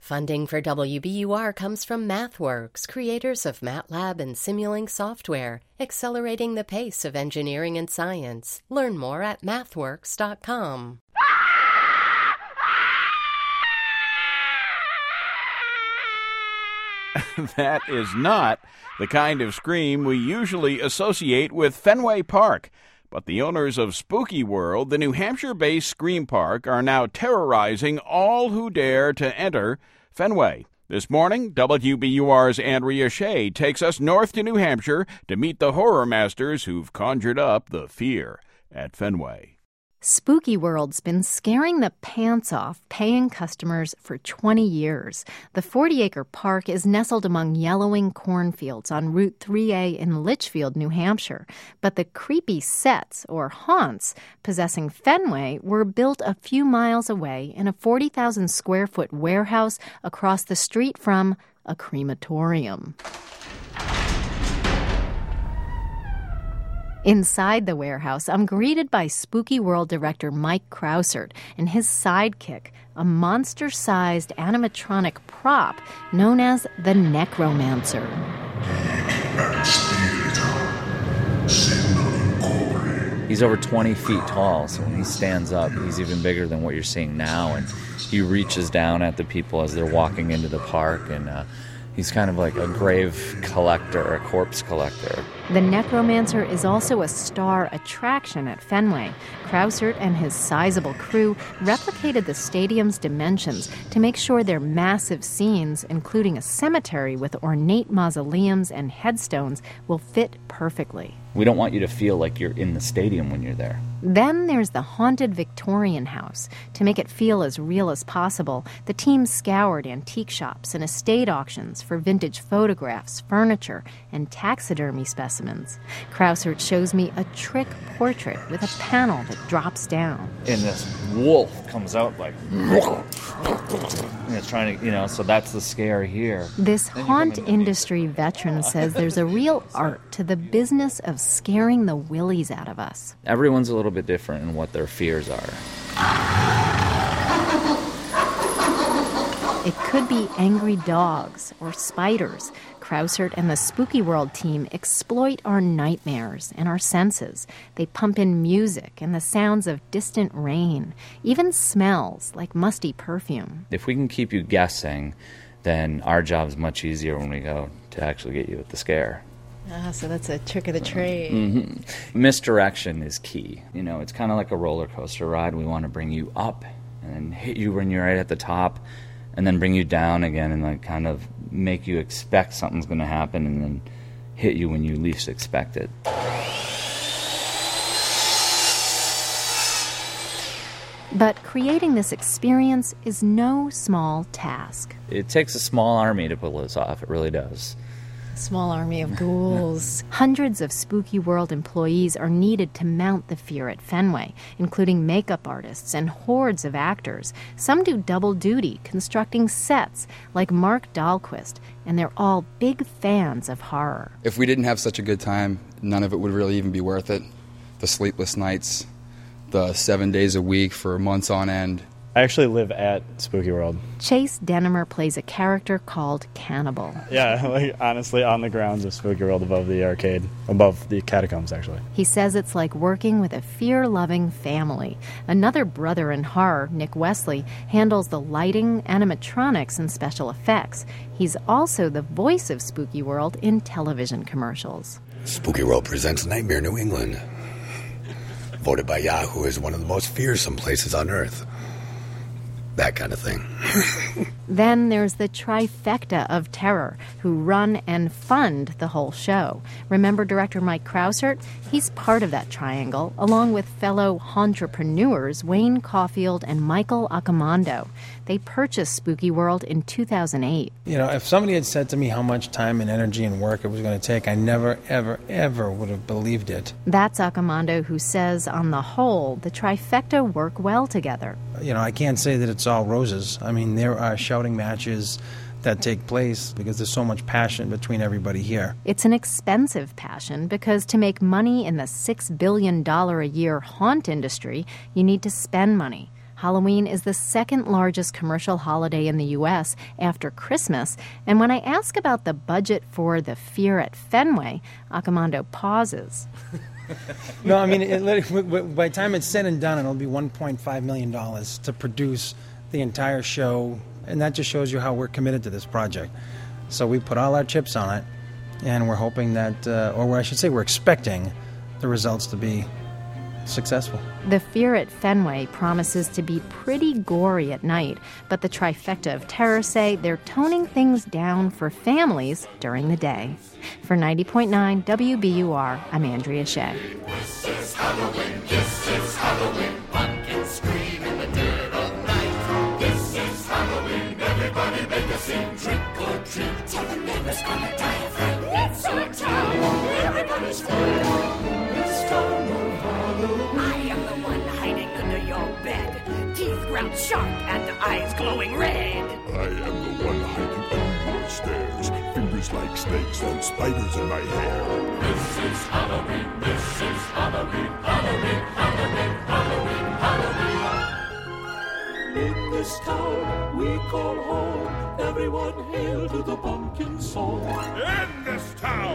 Funding for WBUR comes from MathWorks, creators of MATLAB and Simulink software, accelerating the pace of engineering and science. Learn more at mathworks.com. That is not the kind of scream we usually associate with Fenway Park. But the owners of Spooky World, the New Hampshire-based Scream Park, are now terrorizing all who dare to enter Fenway. This morning, WBUR's Andrea Shea takes us north to New Hampshire to meet the horror masters who've conjured up the fear at Fenway. Spooky World's been scaring the pants off paying customers for 20 years. The 40-acre park is nestled among yellowing cornfields on Route 3A in Litchfield, New Hampshire. But the creepy sets, or haunts, possessing Fenway were built a few miles away in a 40,000-square-foot warehouse across the street from a crematorium. Inside the warehouse, I'm greeted by Spooky World director Mike Krausert and his sidekick, a monster-sized animatronic prop known as the Necromancer. He's over 20 feet tall, so when he stands up, he's even bigger than what you're seeing now, and he reaches down at the people as they're walking into the park, and he's kind of like a grave collector, a corpse collector. The Necromancer is also a star attraction at Fenway. Krausert and his sizable crew replicated the stadium's dimensions to make sure their massive scenes, including a cemetery with ornate mausoleums and headstones, will fit perfectly. We don't want you to feel like you're in the stadium when you're there. Then there's the haunted Victorian house. To make it feel as real as possible, the team scoured antique shops and estate auctions for vintage photographs, furniture, and taxidermy specimens. Krausert shows me a trick portrait with a panel that drops down. And this wolf comes out like, and it's trying to, so that's the scare here. This haunt industry veteran says there's a real art to the business of scaring the willies out of us. Everyone's a little bit different in what their fears are. It could be angry dogs or spiders. Krausert and the Spooky World team exploit our nightmares and our senses. They pump in music and the sounds of distant rain, even smells like musty perfume. If we can keep you guessing, then our job's much easier when we go to actually get you at the scare. So that's a trick of the trade. Mm-hmm. Misdirection is key. It's kind of like a roller coaster ride. We want to bring you up and then hit you when you're right at the top, and then bring you down again and kind of make you expect something's going to happen and then hit you when you least expect it. But creating this experience is no small task. It takes a small army to pull this off. It really does. Small army of ghouls. Hundreds of Spooky World employees are needed to mount the fear at Fenway, including makeup artists and hordes of actors. Some do double duty, constructing sets, like Mark Dahlquist, and they're all big fans of horror. If we didn't have such a good time, none of it would really even be worth it. The sleepless nights, the 7 days a week for months on end. I actually live at Spooky World. Chase Denimer plays a character called Cannibal. Yeah, honestly, on the grounds of Spooky World above the arcade, above the catacombs, actually. He says it's like working with a fear-loving family. Another brother in horror, Nick Wesley, handles the lighting, animatronics, and special effects. He's also the voice of Spooky World in television commercials. Spooky World presents Nightmare New England. Voted by Yahoo as one of the most fearsome places on Earth. That kind of thing. Then there's the trifecta of terror, who run and fund the whole show. Remember director Mike Krausert? He's part of that triangle, along with fellow entrepreneurs Wayne Caulfield and Michael Accomando. They purchased Spooky World in 2008. If somebody had said to me how much time and energy and work it was going to take, I never, ever, ever would have believed it. That's Accomando, who says, on the whole, the trifecta work well together. I can't say that it's all roses. I mean, there are shouting matches that take place because there's so much passion between everybody here. It's an expensive passion because to make money in the $6 billion a year haunt industry, you need to spend money. Halloween is the second largest commercial holiday in the U.S. after Christmas. And when I ask about the budget for the Fear at Fenway, Accomando pauses. No, I mean, by the time it's said and done, it'll be $1.5 million to produce the entire show. And that just shows you how we're committed to this project. So we put all our chips on it, and we're hoping that, or I should say we're expecting the results to be successful. The Fear at Fenway promises to be pretty gory at night, but the trifecta of terror say they're toning things down for families during the day. For 90.9 WBUR, I'm Andrea Shea. This is Halloween, this is Halloween, pumpkins scream in the dead of night. This is Halloween, everybody make a scene, trick or treat, tell the neighbors gonna die of fright. It's our town, everybody's free. It's time of Halloween. I am the one hiding under your bed, teeth ground sharp and eyes glowing red. I am the one hiding under your stairs, fingers like snakes and spiders in my hair. This is Halloween, this is Halloween, Halloween, Halloween, Halloween, Halloween. In this town we call home, everyone hail to the pumpkin song. In this town